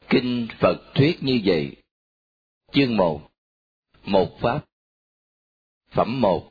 Kinh Phật thuyết như vậy. Chương 1. Một Pháp. Phẩm 1.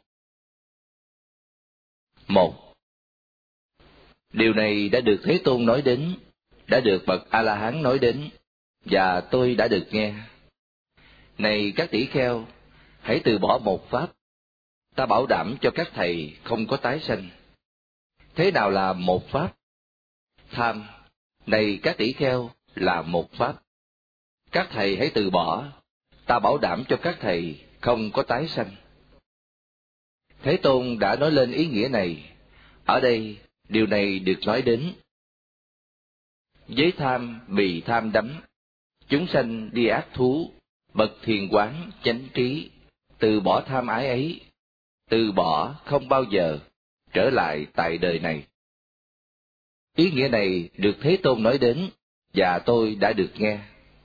1. Điều này đã được Thế Tôn nói đến, đã được bậc A-la-hán nói đến, và tôi đã được nghe. Này các tỷ kheo, hãy từ bỏ một Pháp. Ta bảo đảm cho các thầy không có tái sanh. Thế nào là một Pháp? Tham, này các tỷ kheo, là một Pháp. Các thầy hãy từ bỏ. Ta bảo đảm cho các thầy không có tái sanh. Thế Tôn đã nói lên ý nghĩa này. Ở đây, điều này được nói đến. Với tham bị tham đắm, chúng sanh đi ác thú, bậc thiền quán chánh trí, từ bỏ tham ái ấy, từ bỏ không bao giờ trở lại tại đời này. Ý nghĩa này được Thế Tôn nói đến, và tôi đã được nghe.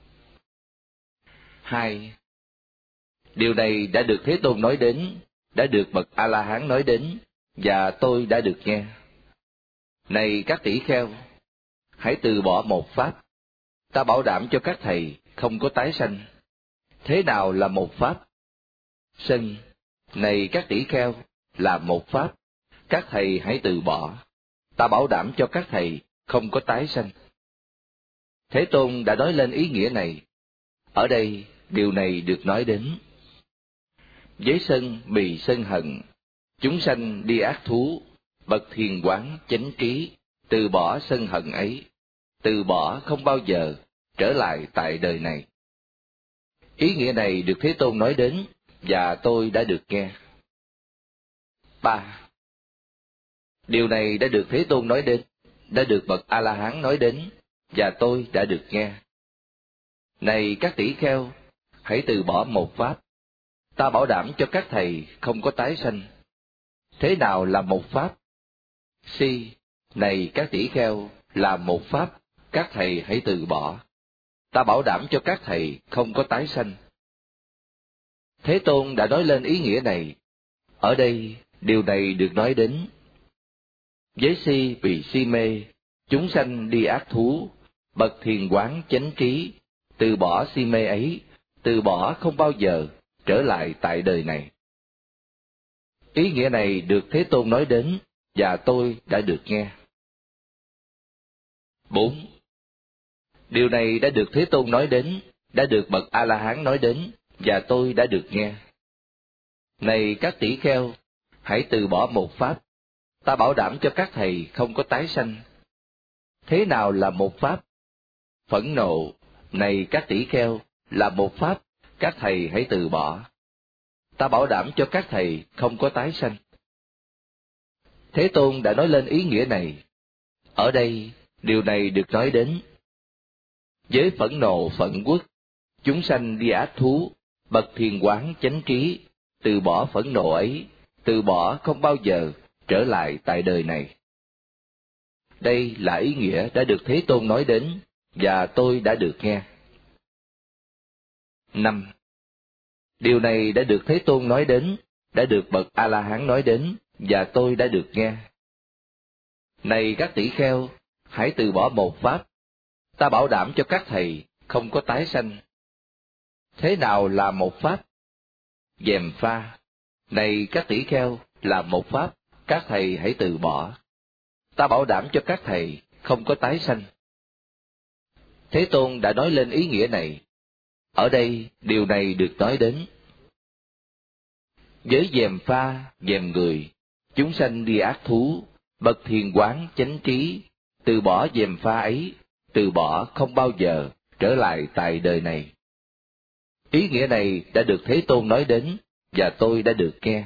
2. Điều này đã được Thế Tôn nói đến, đã được bậc A-la-hán nói đến, và tôi đã được nghe. Này các tỷ kheo, hãy từ bỏ một Pháp. Ta bảo đảm cho các thầy không có tái sanh. Thế nào là một Pháp? Sân, này các tỷ kheo, là một Pháp. Các thầy hãy từ bỏ. Ta bảo đảm cho các thầy không có tái sanh. Thế Tôn đã nói lên ý nghĩa này. Ở đây, điều này được nói đến. Với sân bị sân hận, chúng sanh đi ác thú, bậc thiền quán chánh trí, từ bỏ sân hận ấy, từ bỏ không bao giờ trở lại tại đời này. Ý nghĩa này được Thế Tôn nói đến, và tôi đã được nghe. 3. Điều này đã được Thế Tôn nói đến, đã được bậc A-la-hán nói đến, và tôi đã được nghe. Này các tỷ kheo, hãy từ bỏ một Pháp. Ta bảo đảm cho các thầy không có tái sanh. Thế nào là một Pháp? Si, này các tỷ kheo, là một Pháp. Các thầy hãy từ bỏ. Ta bảo đảm cho các thầy không có tái sanh. Thế Tôn đã nói lên ý nghĩa này. Ở đây, điều này được nói đến. Với si vì si mê, chúng sanh đi ác thú, bậc thiền quán chánh trí, từ bỏ si mê ấy, từ bỏ không bao giờ trở lại tại đời này. Ý nghĩa này được Thế Tôn nói đến, và tôi đã được nghe. 4. Điều này đã được Thế Tôn nói đến, đã được bậc A-la-hán nói đến, và tôi đã được nghe. Này các tỷ kheo, hãy từ bỏ một Pháp. Ta bảo đảm cho các thầy không có tái sanh. Thế nào là một Pháp? Phẫn nộ, này các tỷ kheo, là một Pháp. Các thầy hãy từ bỏ. Ta bảo đảm cho các thầy không có tái sanh. Thế Tôn đã nói lên ý nghĩa này. Ở đây, điều này được nói đến. Với phẫn nộ phẫn uất, chúng sanh đi ác thú, bậc thiền quán chánh trí, từ bỏ phẫn nộ ấy, từ bỏ không bao giờ trở lại tại đời này. Đây là ý nghĩa đã được Thế Tôn nói đến, và tôi đã được nghe. 5. Điều này đã được Thế Tôn nói đến, đã được bậc A-la-hán nói đến, và tôi đã được nghe. Này các tỷ kheo, hãy từ bỏ một Pháp. Ta bảo đảm cho các thầy không có tái sanh. Thế nào là một Pháp? Gièm pha, này các tỷ kheo, là một Pháp. Các thầy hãy từ bỏ. Ta bảo đảm cho các thầy không có tái sanh. Thế Tôn đã nói lên ý nghĩa này. Ở đây, điều này được nói đến. Với gièm pha, gièm người, chúng sanh đi ác thú, bậc thiền quán chánh trí, từ bỏ gièm pha ấy, từ bỏ không bao giờ trở lại tại đời này. Ý nghĩa này đã được Thế Tôn nói đến, và tôi đã được nghe.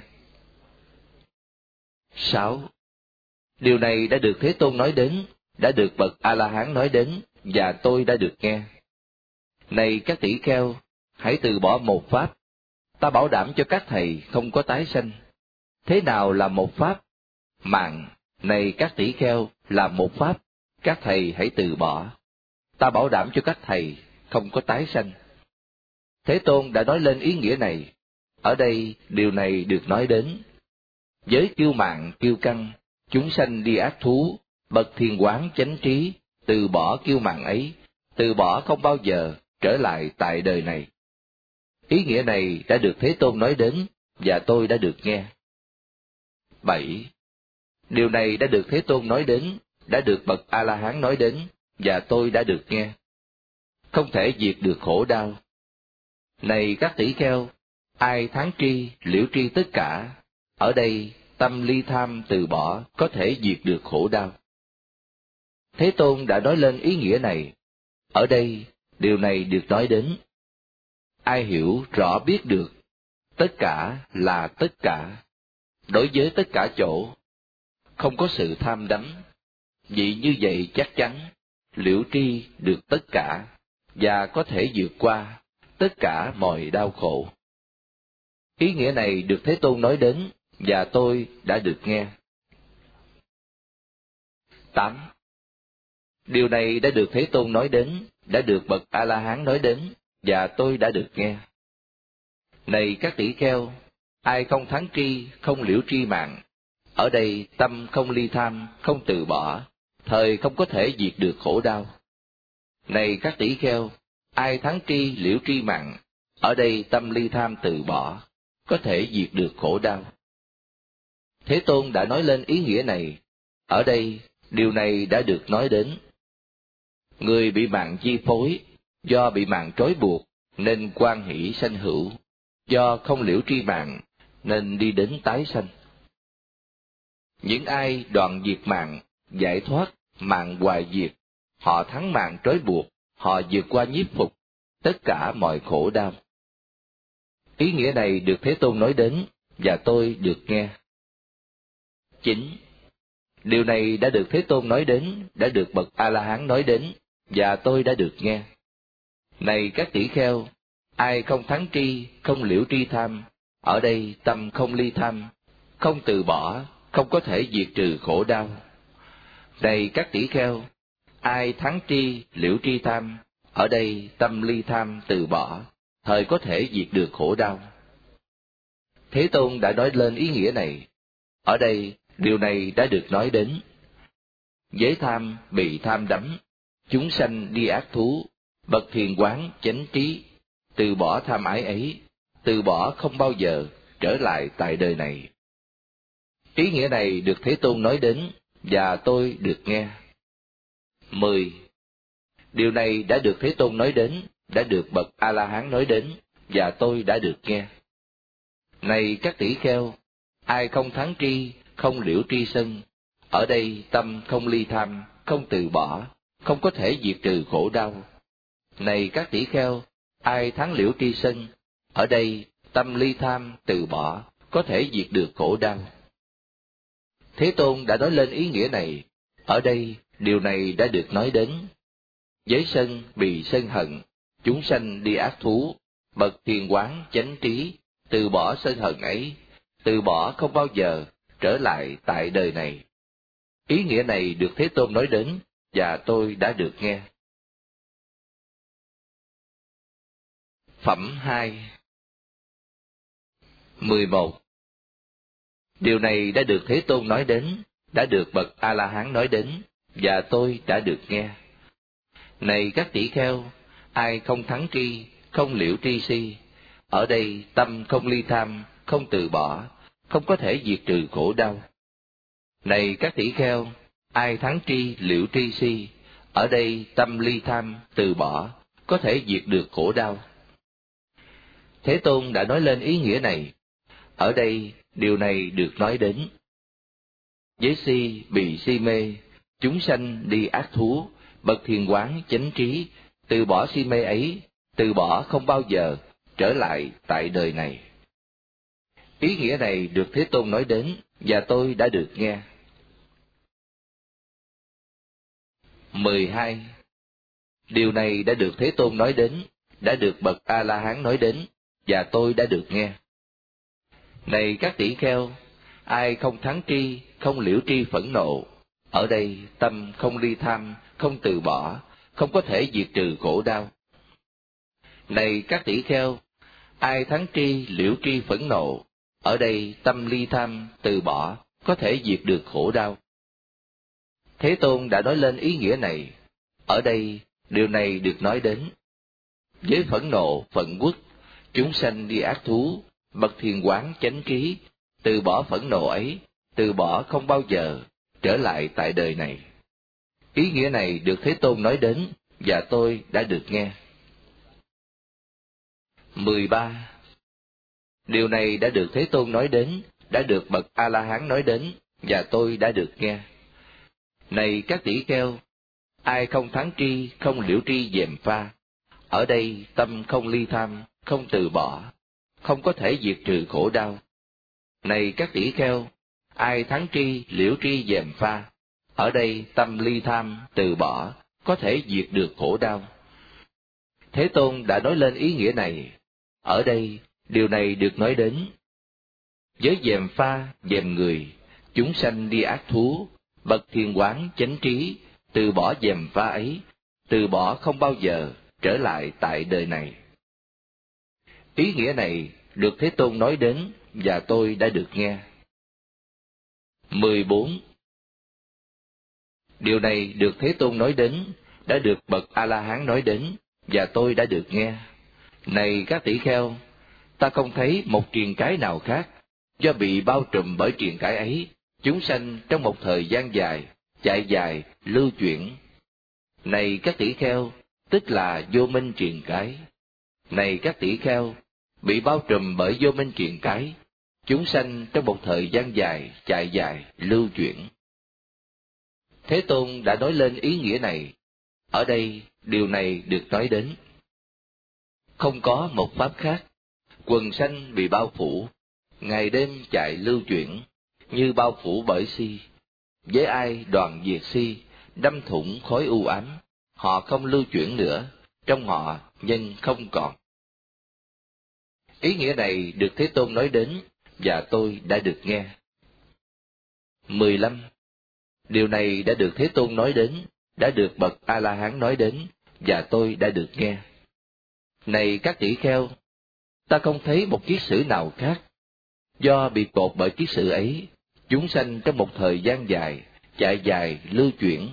6. Điều này đã được Thế Tôn nói đến, đã được bậc A-la-hán nói đến, và tôi đã được nghe. Này các tỷ kheo, hãy từ bỏ một Pháp. Ta bảo đảm cho các thầy không có tái sanh. Thế nào là một Pháp? Mạng, này các tỷ kheo, là một Pháp. Các thầy hãy từ bỏ. Ta bảo đảm cho các thầy không có tái sanh. Thế Tôn đã nói lên ý nghĩa này. Ở đây, điều này được nói đến. Với kiêu mạn kiêu căng, chúng sanh đi ác thú, bậc thiền quán chánh trí, từ bỏ kiêu mạn ấy, từ bỏ không bao giờ trở lại tại đời này. Ý nghĩa này đã được Thế Tôn nói đến, và tôi đã được nghe. 7. Điều này đã được Thế Tôn nói đến, đã được bậc A-la-hán nói đến, và tôi đã được nghe. Không thể diệt được khổ đau. Này các tỷ kheo, ai thắng tri, liễu tri tất cả, ở đây tâm ly tham từ bỏ có thể diệt được khổ đau. Thế Tôn đã nói lên ý nghĩa này. Ở đây, điều này được nói đến. Ai hiểu rõ biết được, tất cả là tất cả, đối với tất cả chỗ, không có sự tham đắm. Vì như vậy chắc chắn, liễu tri được tất cả, và có thể vượt qua tất cả mọi đau khổ. Ý nghĩa này được Thế Tôn nói đến, và tôi đã được nghe. 8. Điều này đã được Thế Tôn nói đến, đã được bậc A-la-hán nói đến, và tôi đã được nghe. Này các tỷ kheo, ai không thắng tri, không liễu tri mạng, ở đây tâm không ly tham, không từ bỏ, thời không có thể diệt được khổ đau. Này các tỷ kheo, ai thắng tri, liễu tri mạng, ở đây tâm ly tham từ bỏ, có thể diệt được khổ đau. Thế Tôn đã nói lên ý nghĩa này. Ở đây, điều này đã được nói đến. Người bị mạng chi phối, do bị mạng trói buộc, nên quan hỷ sanh hữu, do không liễu tri mạng, nên đi đến tái sanh. Những ai đoạn diệt mạng, giải thoát, mạng hoài diệt, họ thắng mạng trói buộc, họ vượt qua nhiếp phục, tất cả mọi khổ đau. Ý nghĩa này được Thế Tôn nói đến, và tôi được nghe. 9. Điều này đã được Thế Tôn nói đến, đã được bậc A-la-hán nói đến, và tôi đã được nghe. Này các tỷ kheo, ai không thắng tri, không liễu tri tham, ở đây tâm không ly tham, không từ bỏ, không có thể diệt trừ khổ đau. Này các tỷ kheo, ai thắng tri, liễu tri tham, ở đây tâm ly tham từ bỏ, thời có thể diệt được khổ đau. Thế Tôn đã nói lên ý nghĩa này. Ở đây, điều này đã được nói đến. Giới tham bị tham đắm, chúng sanh đi ác thú, bậc thiền quán chánh trí, từ bỏ tham ái ấy, từ bỏ không bao giờ trở lại tại đời này. Ý nghĩa này được Thế Tôn nói đến, và tôi được nghe. 10. Điều này đã được Thế Tôn nói đến, đã được bậc A-la-hán nói đến, và tôi đã được nghe. Này các tỷ kheo, ai không thắng tri, không liễu tri sân, ở đây tâm không ly tham, không từ bỏ, không có thể diệt trừ khổ đau. Này các tỷ kheo, ai thắng liễu tri sân, ở đây tâm ly tham, từ bỏ, có thể diệt được khổ đau. Thế Tôn đã nói lên ý nghĩa này. Ở đây, điều này đã được nói đến. Giới sân bị sân hận, chúng sanh đi ác thú, bậc thiền quán chánh trí, từ bỏ sân hận ấy, từ bỏ không bao giờ trở lại tại đời này. Ý nghĩa này được Thế Tôn nói đến, và tôi đã được nghe. Phẩm 2. 11. Điều này đã được Thế Tôn nói đến, đã được bậc A-la-hán nói đến, và tôi đã được nghe. Này các tỷ kheo, ai không thắng tri, không liễu tri si, ở đây tâm không ly tham, không từ bỏ, không có thể diệt trừ khổ đau. Này các tỷ kheo, ai thắng tri, liễu tri si, ở đây tâm ly tham, từ bỏ, có thể diệt được khổ đau. Thế Tôn đã nói lên ý nghĩa này. Ở đây, điều này được nói đến. Giới si bị si mê, chúng sanh đi ác thú, bậc thiền quán chánh trí, từ bỏ si mê ấy, từ bỏ không bao giờ trở lại tại đời này. Ý nghĩa này được Thế Tôn nói đến, và tôi đã được nghe. 12. Điều này đã được Thế Tôn nói đến, đã được bậc A-la-hán nói đến, và tôi đã được nghe. Này các tỷ kheo, ai không thắng tri, không liễu tri phẫn nộ, ở đây tâm không ly tham, không từ bỏ, không có thể diệt trừ khổ đau. Này các tỷ kheo, ai thắng tri, liễu tri phẫn nộ, ở đây tâm ly tham, từ bỏ, có thể diệt được khổ đau. Thế Tôn đã nói lên ý nghĩa này. Ở đây, điều này được nói đến. Với phẫn nộ, phẫn uất, chúng sanh đi ác thú, bậc thiền quán chánh trí, từ bỏ phẫn nộ ấy, từ bỏ không bao giờ, trở lại tại đời này. Ý nghĩa này được Thế Tôn nói đến, và tôi đã được nghe. 13. Điều này đã được Thế Tôn nói đến, đã được bậc A-la-hán nói đến, và tôi đã được nghe. Này các tỷ kheo, ai không thắng tri, không liễu tri dèm pha, ở đây tâm không ly tham, không từ bỏ, không có thể diệt trừ khổ đau. Này các tỷ kheo, ai thắng tri, liễu tri dèm pha, ở đây tâm ly tham, từ bỏ, có thể diệt được khổ đau. Thế Tôn đã nói lên ý nghĩa này. Ở đây, điều này được nói đến. Với dèm pha, dèm người, chúng sanh đi ác thú, bậc thiền quán chánh trí, từ bỏ dèm pha ấy, từ bỏ không bao giờ, trở lại tại đời này. Ý nghĩa này được Thế Tôn nói đến, và tôi đã được nghe. 14. Điều này được Thế Tôn nói đến, đã được bậc A-la-hán nói đến, và tôi đã được nghe. Này các tỷ kheo, ta không thấy một triền cái nào khác, do bị bao trùm bởi triền cái ấy, chúng sanh trong một thời gian dài, chạy dài, lưu chuyển. Này các tỷ kheo, tức là vô minh triền cái. Này các tỷ kheo, bị bao trùm bởi vô minh triền cái, chúng sanh trong một thời gian dài, chạy dài, lưu chuyển. Thế Tôn đã nói lên ý nghĩa này. Ở đây, điều này được nói đến. Không có một pháp khác, quần sanh bị bao phủ, ngày đêm chạy lưu chuyển, như bao phủ bởi si. Với ai đoàn diệt si, đâm thủng khối u ám, họ không lưu chuyển nữa, trong họ nhân không còn. Ý nghĩa này được Thế Tôn nói đến, và tôi đã được nghe. 15. Điều này đã được Thế Tôn nói đến, đã được bậc A-la-hán nói đến, và tôi đã được nghe. Này các tỷ kheo, ta không thấy một kiết sử nào khác. Do bị cột bởi kiết sử ấy, chúng sanh trong một thời gian dài, chạy dài, lưu chuyển.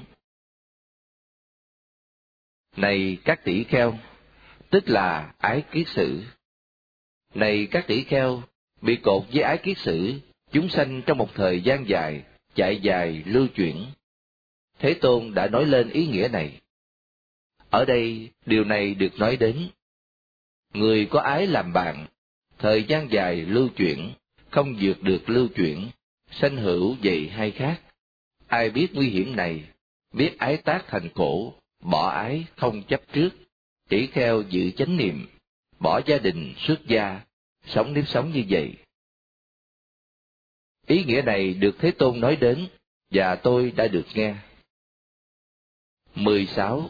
Này các tỷ kheo, tức là ái kiết sử. Này các tỷ kheo, bị cột với ái kiết sử, chúng sanh trong một thời gian dài, chạy dài, lưu chuyển. Thế Tôn đã nói lên ý nghĩa này. Ở đây, điều này được nói đến. Người có ái làm bạn, thời gian dài lưu chuyển, không vượt được lưu chuyển, sanh hữu vậy hay khác. Ai biết nguy hiểm này, biết ái tác thành khổ, bỏ ái không chấp trước, tỷ kheo giữ chánh niệm, bỏ gia đình xuất gia, sống nếp sống như vậy. Ý nghĩa này được Thế Tôn nói đến, và tôi đã được nghe. 16.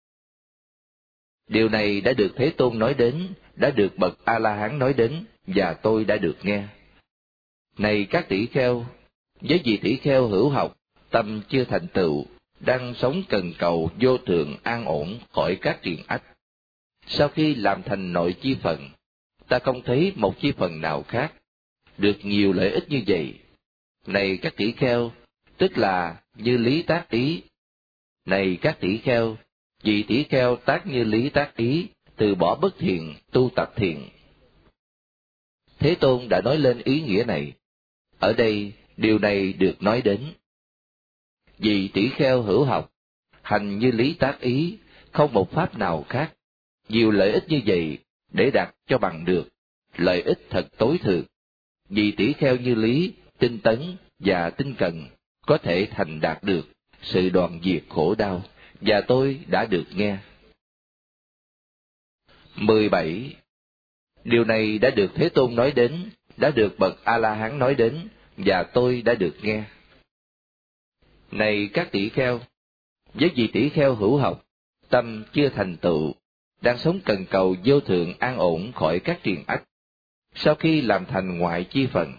Điều này đã được Thế Tôn nói đến, đã được bậc A-la-hán nói đến, và tôi đã được nghe. Này các tỷ kheo, với vị tỷ kheo hữu học, tâm chưa thành tựu, đang sống cần cầu vô thượng an ổn khỏi các triền ách. Sau khi làm thành nội chi phần, ta không thấy một chi phần nào khác, được nhiều lợi ích như vậy. Này các tỷ kheo, tức là như lý tác ý. Này các tỷ kheo, vị tỷ kheo tác như lý tác ý, từ bỏ bất thiện, tu tập thiện. Thế Tôn đã nói lên ý nghĩa này. Ở đây, điều này được nói đến. Vì tỷ kheo hữu học, hành như lý tác ý, không một pháp nào khác, nhiều lợi ích như vậy, để đạt cho bằng được, lợi ích thật tối thượng. Vì tỷ kheo như lý, tinh tấn và tinh cần, có thể thành đạt được sự đoạn diệt khổ đau, và tôi đã được nghe. 17. Điều này đã được Thế Tôn nói đến, đã được bậc A-la-hán nói đến, và tôi đã được nghe. Này các tỷ kheo, với vị tỷ kheo hữu học, tâm chưa thành tựu, đang sống cần cầu vô thượng an ổn khỏi các triền ách, sau khi làm thành ngoại chi phần,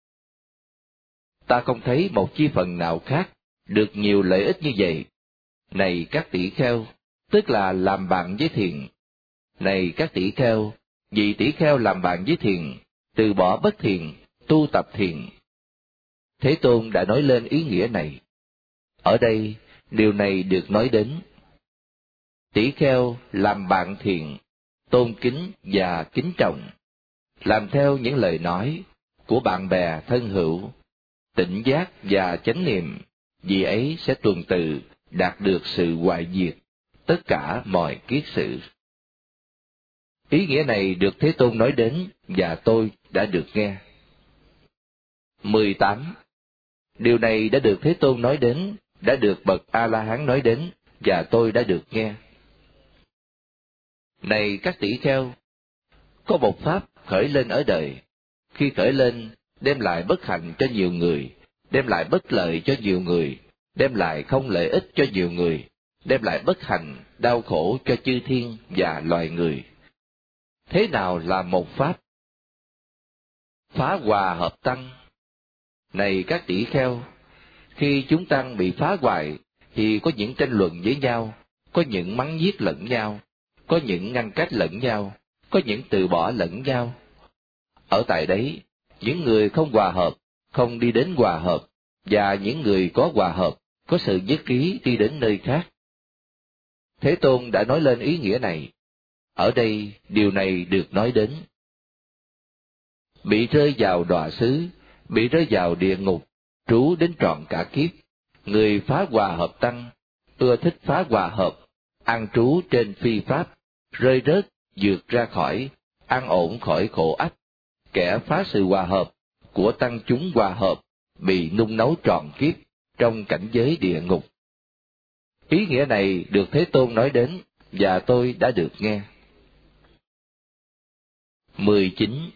ta không thấy một chi phần nào khác được nhiều lợi ích như vậy. Này các tỷ kheo, tức là làm bạn với thiền. Này các tỷ kheo, vị tỷ kheo làm bạn với thiền, từ bỏ bất thiền, tu tập thiền. Thế Tôn đã nói lên ý nghĩa này. Ở đây, điều này được nói đến. tỷ kheo làm bạn thiện, tôn kính và kính trọng, làm theo những lời nói của bạn bè thân hữu, tỉnh giác và chánh niệm, vì ấy sẽ tuần tự đạt được sự hoại diệt tất cả mọi kiết sự. Ý nghĩa này được Thế Tôn nói đến và tôi đã được nghe. 18. Điều này đã được Thế Tôn nói đến, đã được bậc A-la-hán nói đến và tôi đã được nghe. Này các tỷ kheo, có một pháp khởi lên ở đời, khi khởi lên đem lại bất hạnh cho nhiều người, đem lại bất lợi cho nhiều người, đem lại không lợi ích cho nhiều người, đem lại bất hạnh, đau khổ cho chư thiên và loài người. Thế nào là một pháp? Phá hòa hợp tăng. Này các tỷ kheo, khi chúng tăng bị phá hoại thì có những tranh luận với nhau, có những mắng nhiếc lẫn nhau, có những ngăn cách lẫn nhau, có những từ bỏ lẫn nhau. Ở tại đấy, những người không hòa hợp, không đi đến hòa hợp, và những người có hòa hợp, có sự nhất trí đi đến nơi khác. Thế Tôn đã nói lên ý nghĩa này. Ở đây, điều này được nói đến. Bị rơi vào đọa xứ, bị rơi vào địa ngục, trú đến trọn cả kiếp. Người phá hòa hợp tăng, ưa thích phá hòa hợp, an trú trên phi pháp, rơi rớt, vượt ra khỏi, an ổn khỏi khổ ách. Kẻ phá sự hòa hợp của tăng chúng hòa hợp, bị nung nấu trọn kiếp trong cảnh giới địa ngục. Ý nghĩa này được Thế Tôn nói đến, và tôi đã được nghe. 19.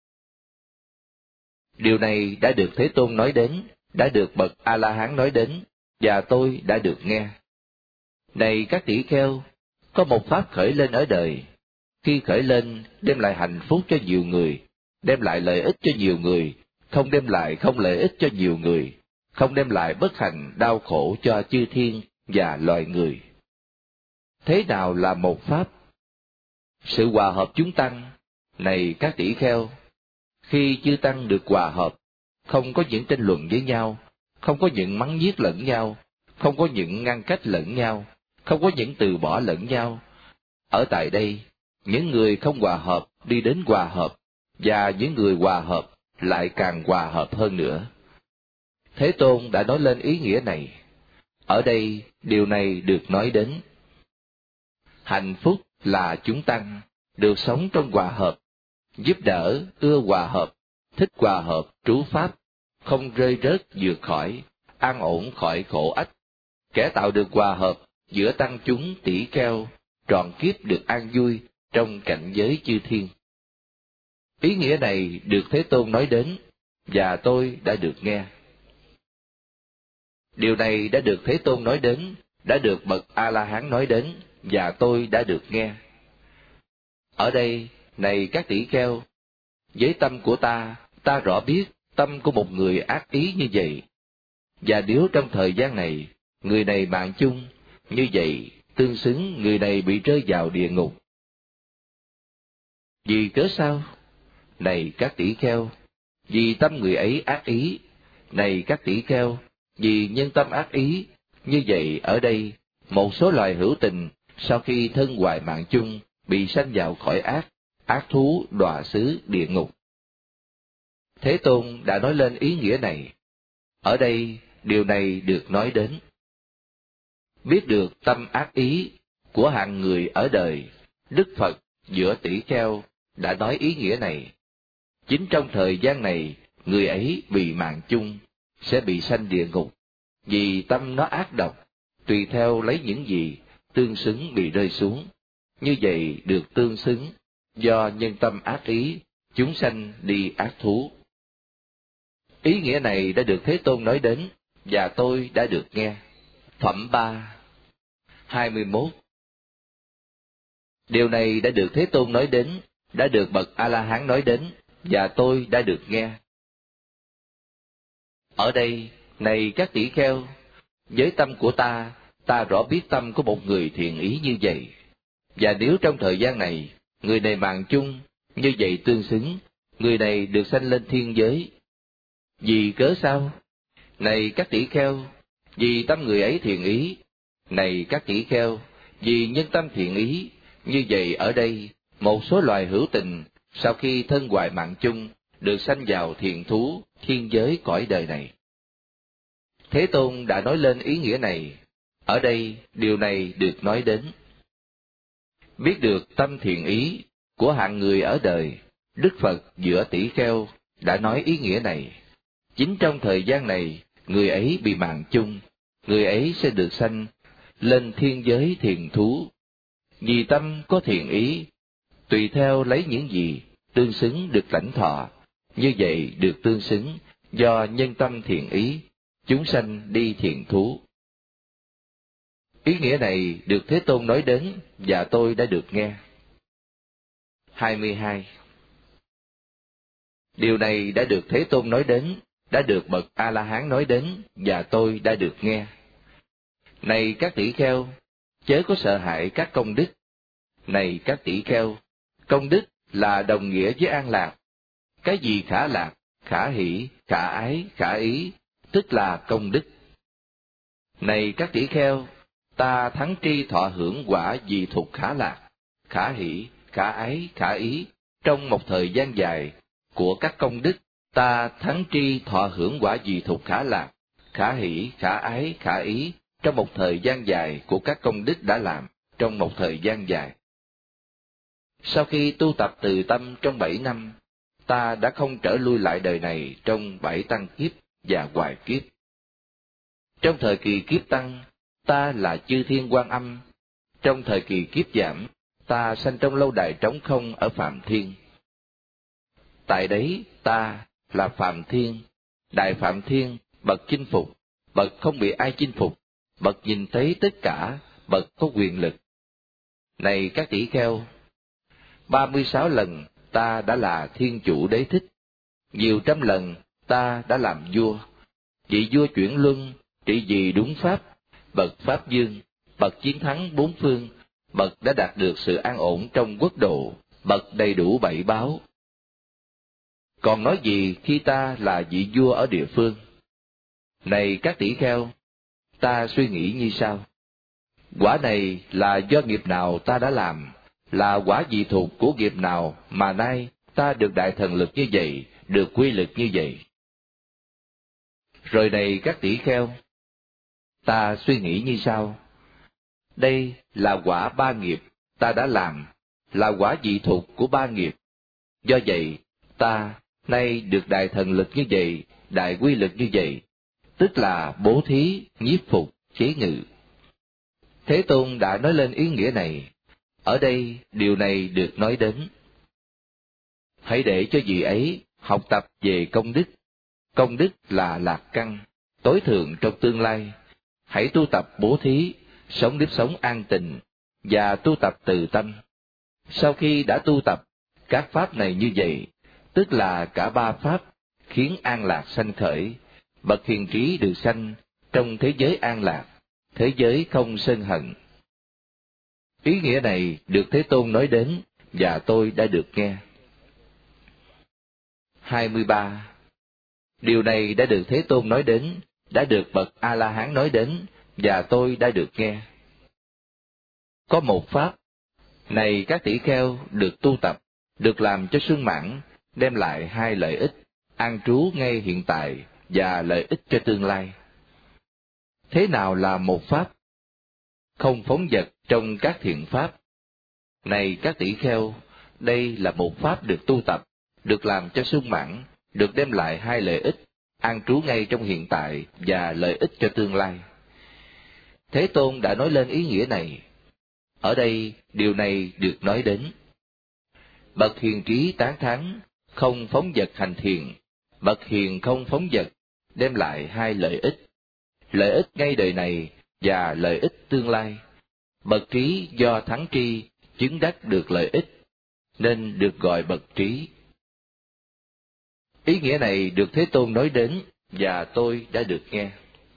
Điều này đã được Thế Tôn nói đến, đã được bậc A-la-hán nói đến, và tôi đã được nghe. Này các tỷ kheo, có một pháp khởi lên ở đời, khi khởi lên đem lại hạnh phúc cho nhiều người, đem lại lợi ích cho nhiều người, không đem lại không lợi ích cho nhiều người, không đem lại bất hạnh đau khổ cho chư thiên và loài người. Thế nào là một pháp? Sự hòa hợp chúng tăng. Này các tỷ kheo, khi chư tăng được hòa hợp, không có những tranh luận với nhau, không có những mắng nhiếc lẫn nhau, không có những ngăn cách lẫn nhau, không có những từ bỏ lẫn nhau. Ở tại đây, những người không hòa hợp đi đến hòa hợp, và những người hòa hợp lại càng hòa hợp hơn nữa. Thế Tôn đã nói lên ý nghĩa này. Ở đây, điều này được nói đến. Hạnh phúc là chúng tăng, được sống trong hòa hợp, giúp đỡ, ưa hòa hợp, thích hòa hợp, trú pháp, không rơi rớt vượt khỏi, an ổn khỏi khổ ách. Kẻ tạo được hòa hợp giữa tăng chúng tỷ kheo, trọn kiếp được an vui trong cảnh giới chư thiên. Ý nghĩa này được Thế Tôn nói đến, và tôi đã được nghe. Điều này đã được Thế Tôn nói đến, đã được bậc A-la-hán nói đến, và tôi đã được nghe. Ở đây, này các tỷ kheo, với tâm của ta rõ biết tâm của một người ác ý như vậy. Và nếu trong thời gian này, người này mạng chung, như vậy, tương xứng người này bị rơi vào địa ngục. Vì cớ sao? Này các tỷ kheo, vì tâm người ấy ác ý. Này các tỷ kheo, vì nhân tâm ác ý, như vậy ở đây, một số loài hữu tình, sau khi thân hoại mạng chung, bị sanh vào cõi ác thú, đọa xứ, địa ngục. Thế Tôn đã nói lên ý nghĩa này. Ở đây, điều này được nói đến. Biết được tâm ác ý của hạng người ở đời, Đức Phật giữa tỷ kheo đã nói ý nghĩa này. Chính trong thời gian này, người ấy bị mạng chung, sẽ bị sanh địa ngục, vì tâm nó ác độc, tùy theo lấy những gì tương xứng bị rơi xuống. Như vậy được tương xứng, do nhân tâm ác ý, chúng sanh đi ác thú. Ý nghĩa này đã được Thế Tôn nói đến, và tôi đã được nghe. Phẩm 3 21. Điều này đã được Thế Tôn nói đến, đã được bậc A-la-hán nói đến, và tôi đã được nghe. Ở đây, này các tỷ kheo, với tâm của ta rõ biết tâm của một người thiện ý như vậy. Và nếu trong thời gian này, người này mạng chung, như vậy tương xứng, người này được sanh lên thiên giới. Vì cớ sao? Này các tỷ kheo, vì tâm người ấy thiện ý. Này các tỷ kheo, Vì nhân tâm thiện ý, như vậy ở đây, một số loài hữu tình, sau khi thân hoại mạng chung, được sanh vào thiện thú, thiên giới cõi đời này. Thế Tôn đã nói lên ý nghĩa này, ở đây điều này được nói đến. Biết được tâm thiện ý của hạng người ở đời, Đức Phật giữa tỷ kheo đã nói ý nghĩa này. Chính trong thời gian này, người ấy bị mạng chung, người ấy sẽ được sanh lên thiên giới thiền thú. Vì tâm có thiện ý, tùy theo lấy những gì tương xứng được lãnh thọ, như vậy được tương xứng do nhân tâm thiện ý, chúng sanh đi thiền thú. Ý nghĩa này được Thế Tôn nói đến và tôi đã được nghe. 22. Điều này đã được Thế Tôn nói đến, đã được bậc A-la-hán nói đến và tôi đã được nghe. Này các tỷ kheo, chớ có sợ hãi các công đức. Này các tỷ kheo, công đức là đồng nghĩa với an lạc. Cái gì khả lạc, khả hỷ, khả ái, khả ý, tức là công đức. Này các tỷ kheo, ta thắng tri thọ hưởng quả dị thục khả lạc, khả hỷ, khả ái, khả ý, trong một thời gian dài của các công đức. Ta thắng tri thọ hưởng quả dị thục khả lạc, khả hỷ, khả ái, khả ý, trong một thời gian dài của các công đức đã làm, trong một thời gian dài. Sau khi tu tập từ tâm trong 7 năm, ta đã không trở lui lại đời này trong 7 tăng kiếp và hoài kiếp. Trong thời kỳ kiếp tăng, ta là chư thiên Quan Âm. Trong thời kỳ kiếp giảm, ta sanh trong lâu đài trống không ở Phạm Thiên. Tại đấy, ta là Phạm Thiên, Đại Phạm Thiên, bậc chinh phục, bậc không bị ai chinh phục, bậc nhìn thấy tất cả, bậc có quyền lực. Này các tỷ kheo, 36 lần ta đã là Thiên Chủ Đế Thích, nhiều trăm lần ta đã làm vua, vị vua chuyển luân, trị vì đúng pháp, bậc Pháp Dương, bậc chiến thắng bốn phương, bậc đã đạt được sự an ổn trong quốc độ, bậc đầy đủ bảy báo. Còn nói gì khi ta là vị vua ở địa phương? Này các tỷ kheo, ta suy nghĩ như sau. Quả này là do nghiệp nào ta đã làm, là quả dị thuộc của nghiệp nào mà nay ta được đại thần lực như vậy, được quy lực như vậy. Rồi này các tỷ kheo, ta suy nghĩ như sau. Đây là quả ba nghiệp ta đã làm, là quả dị thuộc của ba nghiệp. Do vậy, ta nay được đại thần lực như vậy, đại quy lực như vậy, tức là bố thí, nhiếp phục, chế ngự. Thế Tôn đã nói lên ý nghĩa này. Ở đây, điều này được nói đến. Hãy để cho vị ấy học tập về công đức. Công đức là lạc căn, tối thượng trong tương lai. Hãy tu tập bố thí, sống nếp sống an tịnh, và tu tập từ tâm. Sau khi đã tu tập các pháp này như vậy, tức là cả ba pháp, khiến an lạc sanh khởi, bậc hiền trí được sanh trong thế giới an lạc, thế giới không sân hận. Ý nghĩa này được Thế Tôn nói đến, và tôi đã được nghe. 23. Điều này đã được Thế Tôn nói đến, đã được bậc A-la-hán nói đến, và tôi đã được nghe. Có một pháp, này các tỷ kheo được tu tập, được làm cho sung mãn, đem lại hai lợi ích, an trú ngay hiện tại và lợi ích cho tương lai. Thế nào là một pháp? Không phóng dật trong các thiện pháp. Này các tỷ kheo, đây là một pháp được tu tập, được làm cho sung mãn, được đem lại hai lợi ích, an trú ngay trong hiện tại và lợi ích cho tương lai. Thế Tôn đã nói lên ý nghĩa này. Ở đây, điều này được nói đến. Bậc hiền trí tán thán, không phóng dật hành thiền, bậc hiền không phóng dật, đem lại hai lợi ích ngay đời này và lợi ích tương lai. Bậc trí do thắng tri, chứng đắc được lợi ích, nên được gọi bậc trí. Ý nghĩa này được Thế Tôn nói đến, và tôi đã được nghe.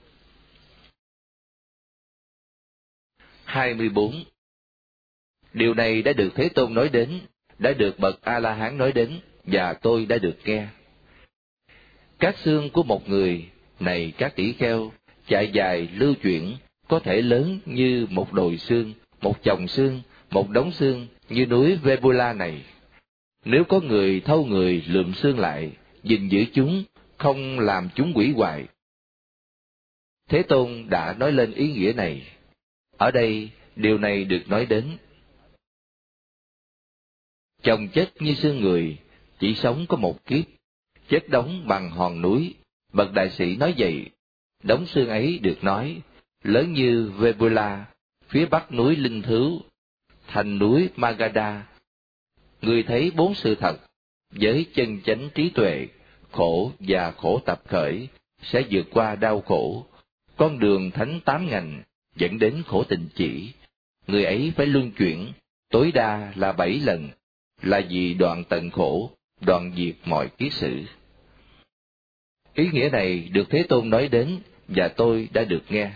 24. Điều này đã được Thế Tôn nói đến, đã được bậc A-la-hán nói đến, và tôi đã được nghe. Các xương của một người, này các tỷ kheo, chạy dài lưu chuyển, có thể lớn như một đồi xương một chồng xương, một đống xương như núi Vebula này. Nếu có người thâu người lượm xương lại, gìn giữ chúng, không làm chúng hủy hoại. Thế Tôn đã nói lên ý nghĩa này. Ở đây, điều này được nói đến. Chồng chất như xương người, chỉ sống có một kiếp, chất đóng bằng hòn núi. Bậc đại sĩ nói vậy, đống xương ấy được nói, lớn như Vebula, phía bắc núi Linh Thứu, thành núi Magadha. Người thấy bốn sự thật, với chân chánh trí tuệ, khổ và khổ tập khởi, sẽ vượt qua đau khổ. Con đường thánh tám ngành dẫn đến khổ tình chỉ. Người ấy phải luân chuyển, tối đa là 7 lần, là vì đoạn tận khổ, đoạn diệt mọi kiết sử. Ý nghĩa này được Thế Tôn nói đến, và tôi đã được nghe.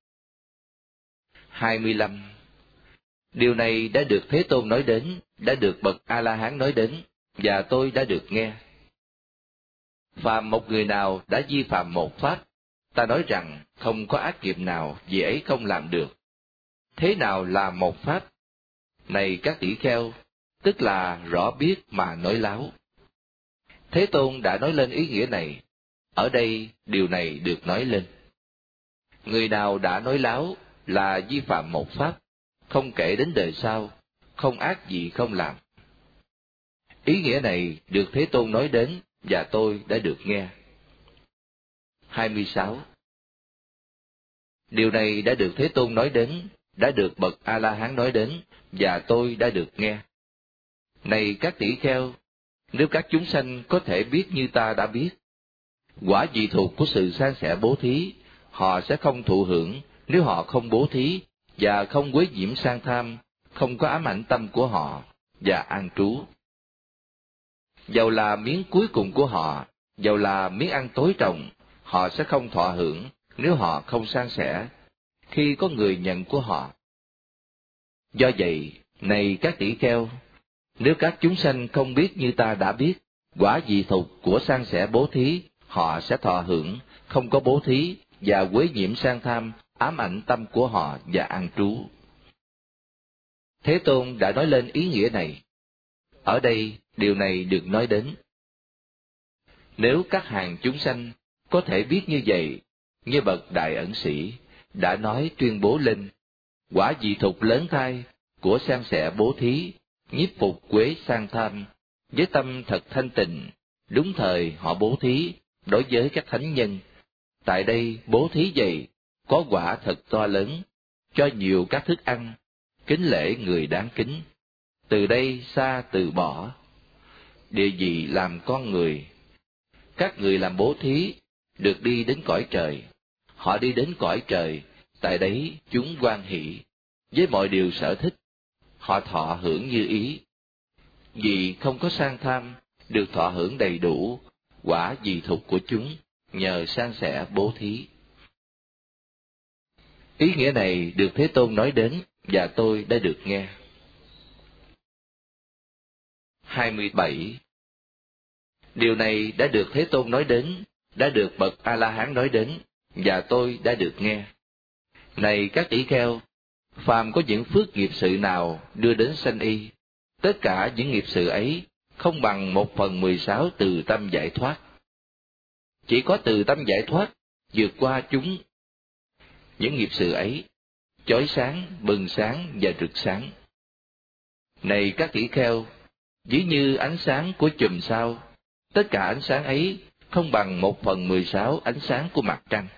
25. Điều này đã được Thế Tôn nói đến, đã được bậc A-la-hán nói đến, và tôi đã được nghe. Phàm một người nào đã vi phạm một pháp, ta nói rằng không có ác nghiệp nào vì ấy không làm được. Thế nào là một pháp? Này các tỷ kheo, tức là rõ biết mà nói láo. Thế Tôn đã nói lên ý nghĩa này. Ở đây, điều này được nói lên. Người nào đã nói láo là vi phạm một pháp, không kể đến đời sau, không ác gì không làm. Ý nghĩa này được Thế Tôn nói đến, và tôi đã được nghe. 26. Điều này đã được Thế Tôn nói đến, đã được bậc A-la-hán nói đến, và tôi đã được nghe. Này các tỷ kheo, nếu các chúng sanh có thể biết như ta đã biết, quả vị thuộc của sự san sẻ bố thí, họ sẽ không thụ hưởng nếu họ không bố thí, và không quấy nhiễm sang tham, không có ám ảnh tâm của họ, và an trú. Dầu là miếng cuối cùng của họ, dầu là miếng ăn tối trọng, họ sẽ không thọ hưởng nếu họ không san sẻ, khi có người nhận của họ. Do vậy, này các tỷ kheo, nếu các chúng sanh không biết như ta đã biết, quả vị thuộc của san sẻ bố thí, họ sẽ thọ hưởng, không có bố thí, và quấy nhiễm sang tham, ám ảnh tâm của họ và an trú. Thế Tôn đã nói lên ý nghĩa này. Ở đây, điều này được nói đến. Nếu các hàng chúng sanh có thể biết như vậy, như bậc đại ẩn sĩ đã nói tuyên bố lên, quả vị thuộc lớn thay của san sẻ bố thí, nhiếp phục quế sang tham, với tâm thật thanh tịnh, đúng thời họ bố thí đối với các thánh nhân. Tại đây bố thí vậy, có quả thật to lớn, cho nhiều các thức ăn, kính lễ người đáng kính. Từ đây xa từ bỏ, địa vị làm con người. Các người làm bố thí, được đi đến cõi trời. Họ đi đến cõi trời, tại đấy chúng hoan hỷ, với mọi điều sở thích. Họ thọ hưởng như ý. Vì không có sang tham, được thọ hưởng đầy đủ, quả vị thuộc của chúng, nhờ san sẻ bố thí. Ý nghĩa này được Thế Tôn nói đến, và tôi đã được nghe. 27. Điều này đã được Thế Tôn nói đến, đã được bậc A-la-hán nói đến, và tôi đã được nghe. Này các tỷ kheo, phàm có những phước nghiệp sự nào đưa đến sanh y, tất cả những nghiệp sự ấy không bằng 1/16 từ tâm giải thoát. Chỉ có từ tâm giải thoát vượt qua chúng. Những nghiệp sự ấy chói sáng, bừng sáng và rực sáng. Này các tỷ kheo, ví như ánh sáng của chùm sao, tất cả ánh sáng ấy không bằng 1/16 ánh sáng của mặt trăng.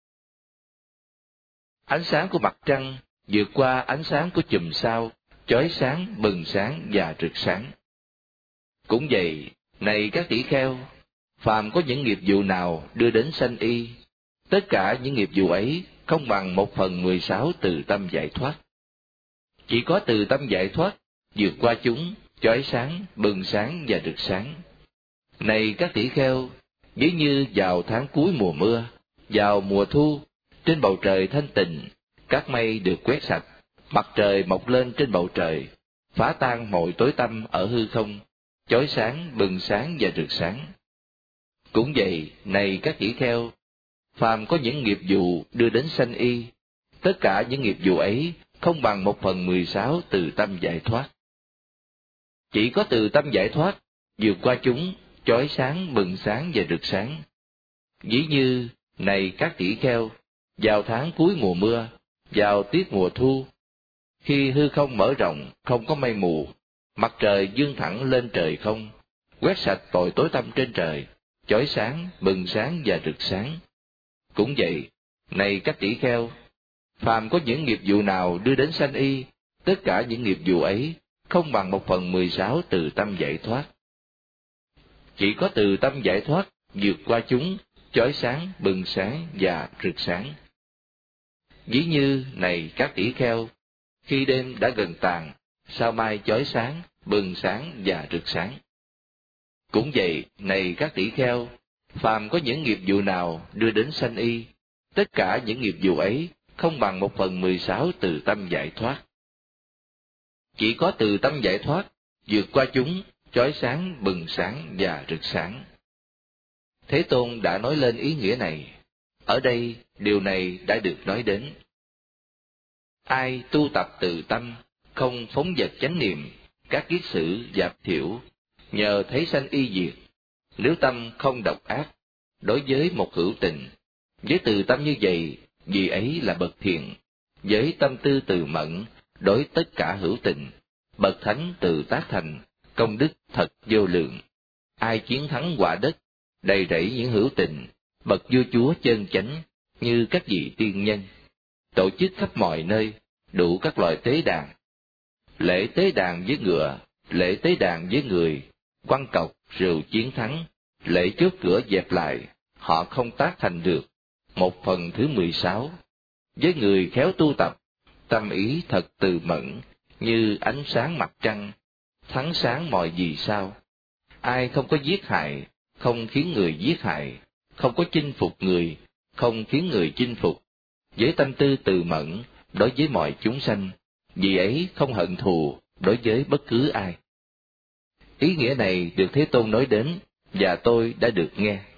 Ánh sáng của mặt trăng vượt qua ánh sáng của chùm sao, chói sáng, bừng sáng và rực sáng. Cũng vậy, này các tỷ kheo, phàm có những nghiệp vụ nào đưa đến sanh y, tất cả những nghiệp vụ ấy không bằng 1/16 từ tâm giải thoát. Chỉ có từ tâm giải thoát vượt qua chúng, chói sáng, bừng sáng và rực sáng. Này các tỷ kheo, ví như vào tháng cuối mùa mưa, vào mùa thu, trên bầu trời thanh tịnh, các mây được quét sạch, mặt trời mọc lên trên bầu trời, phá tan mọi tối tăm ở hư không, chói sáng, bừng sáng và rực sáng. Cũng vậy, này các tỷ kheo, phàm có những nghiệp vụ đưa đến sanh y, tất cả những nghiệp vụ ấy không bằng 1/16 từ tâm giải thoát. Chỉ có từ tâm giải thoát vượt qua chúng, chói sáng, bừng sáng và rực sáng. Ví như, này các tỷ kheo, vào tháng cuối mùa mưa, vào tiết mùa thu, khi hư không mở rộng, không có mây mù, mặt trời vươn thẳng lên trời không, quét sạch tội tối tăm trên trời, chói sáng, bừng sáng và rực sáng. Cũng vậy, này các tỷ kheo, phàm có những nghiệp vụ nào đưa đến sanh y, tất cả những nghiệp vụ ấy không bằng 1/16 từ tâm giải thoát. Chỉ có từ tâm giải thoát vượt qua chúng, chói sáng, bừng sáng và rực sáng. Ví như, này các tỷ kheo, khi đêm đã gần tàn, sao mai chói sáng, bừng sáng và rực sáng. Cũng vậy, này các tỷ kheo, phàm có những nghiệp vụ nào đưa đến sanh y, tất cả những nghiệp vụ ấy không bằng 1/16 từ tâm giải thoát. Chỉ có từ tâm giải thoát vượt qua chúng, chói sáng, bừng sáng và rực sáng. Thế Tôn đã nói lên ý nghĩa này. Ở đây, điều này đã được nói đến. Ai tu tập từ tâm, không phóng dật chánh niệm, các kiết sử dạp thiểu, nhờ thấy sanh y diệt, nếu tâm không độc ác, đối với một hữu tình, với từ tâm như vậy, vì ấy là bậc thiện, với tâm tư từ mẫn, đối tất cả hữu tình, bậc thánh từ tác thành, công đức thật vô lượng. Ai chiến thắng quả đất, đầy rẫy những hữu tình, bậc vua chúa chân chánh, như các vị tiên nhân, tổ chức khắp mọi nơi, đủ các loại tế đàn. Lễ tế đàn với ngựa, lễ tế đàn với người, quăng cọc, rượu chiến thắng, lễ chốt cửa dẹp lại, họ không tác thành được. 1/16. Với người khéo tu tập, tâm ý thật từ mẫn, như ánh sáng mặt trăng, thắng sáng mọi vì sao. Ai không có giết hại, không khiến người giết hại, không có chinh phục người, không khiến người chinh phục, với tâm tư từ mẫn, đối với mọi chúng sanh, vì ấy không hận thù đối với bất cứ ai. Ý nghĩa này được Thế Tôn nói đến, và tôi đã được nghe.